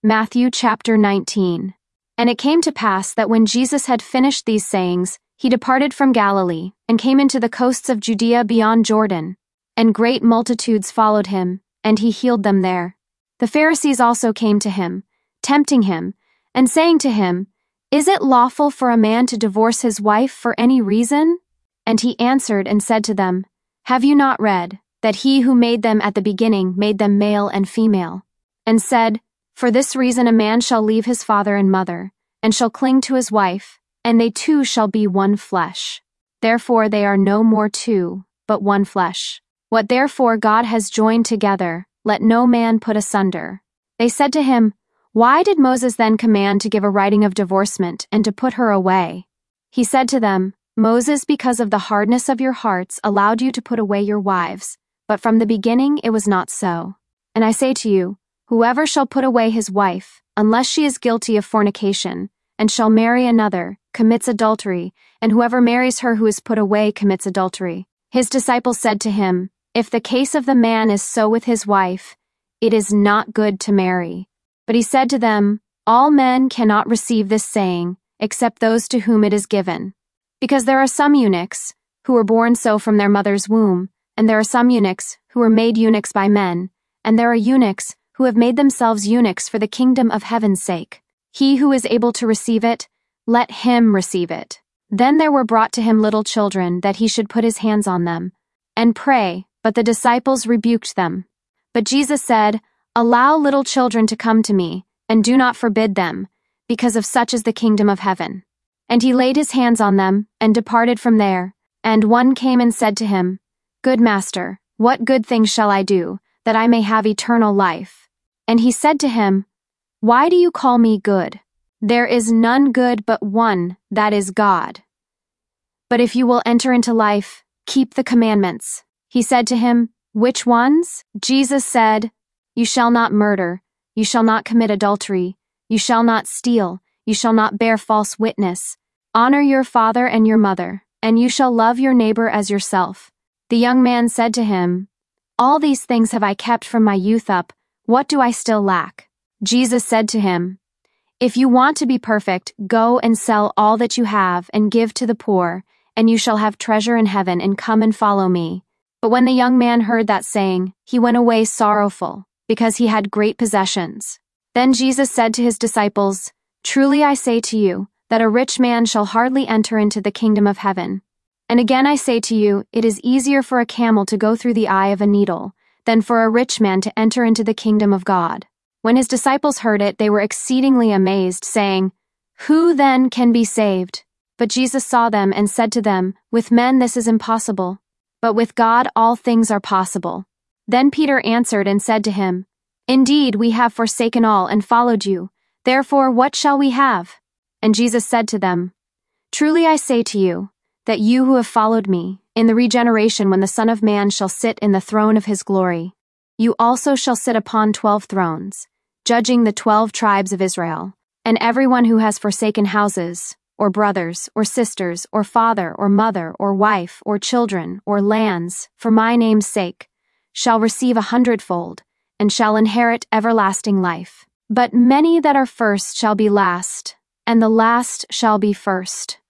Matthew chapter 19. And it came to pass that when Jesus had finished these sayings, he departed from Galilee, and came into the coasts of Judea beyond Jordan. And great multitudes followed him, and he healed them there. The Pharisees also came to him, tempting him, and saying to him, Is it lawful for a man to divorce his wife for any reason? And he answered and said to them, Have you not read, that he who made them at the beginning made them male and female? And said, For this reason a man shall leave his father and mother, and shall cling to his wife, and they two shall be one flesh. Therefore they are no more two, but one flesh. What therefore God has joined together, let no man put asunder. They said to him, Why did Moses then command to give a writing of divorcement, and to put her away? He said to them, Moses, because of the hardness of your hearts, allowed you to put away your wives, but from the beginning it was not so. And I say to you, Whoever shall put away his wife, unless she is guilty of fornication, and shall marry another, commits adultery, and whoever marries her who is put away commits adultery. His disciples said to him, If the case of the man is so with his wife, it is not good to marry. But he said to them, All men cannot receive this saying, except those to whom it is given. Because there are some eunuchs, who were born so from their mother's womb, and there are some eunuchs, who were made eunuchs by men, and there are eunuchs, who have made themselves eunuchs for the kingdom of heaven's sake. He who is able to receive it, let him receive it. Then there were brought to him little children, that he should put his hands on them, and pray, but the disciples rebuked them. But Jesus said, Allow little children to come to me, and do not forbid them, because of such is the kingdom of heaven. And he laid his hands on them, and departed from there. And one came and said to him, Good master, what good thing shall I do, that I may have eternal life? And he said to him, Why do you call me good? There is none good but one, that is God. But if you will enter into life, keep the commandments. He said to him, Which ones? Jesus said, You shall not murder, you shall not commit adultery, you shall not steal, you shall not bear false witness. Honor your father and your mother, and you shall love your neighbor as yourself. The young man said to him, All these things have I kept from my youth up, what do I still lack? Jesus said to him, If you want to be perfect, go and sell all that you have and give to the poor, and you shall have treasure in heaven, and come and follow me. But when the young man heard that saying, he went away sorrowful, because he had great possessions. Then Jesus said to his disciples, Truly I say to you, that a rich man shall hardly enter into the kingdom of heaven. And again I say to you, it is easier for a camel to go through the eye of a needle, than for a rich man to enter into the kingdom of God. When his disciples heard it, they were exceedingly amazed, saying, Who then can be saved? But Jesus saw them and said to them, With men this is impossible, but with God all things are possible. Then Peter answered and said to him, Indeed, we have forsaken all and followed you. Therefore what shall we have? And Jesus said to them, Truly I say to you, that you who have followed me, in the regeneration when the Son of Man shall sit in the throne of his glory, you also shall sit upon 12 thrones, judging the 12 tribes of Israel. And everyone who has forsaken houses, or brothers, or sisters, or father, or mother, or wife, or children, or lands, for my name's sake, shall receive 100-fold, and shall inherit everlasting life. But many that are first shall be last, and the last shall be first.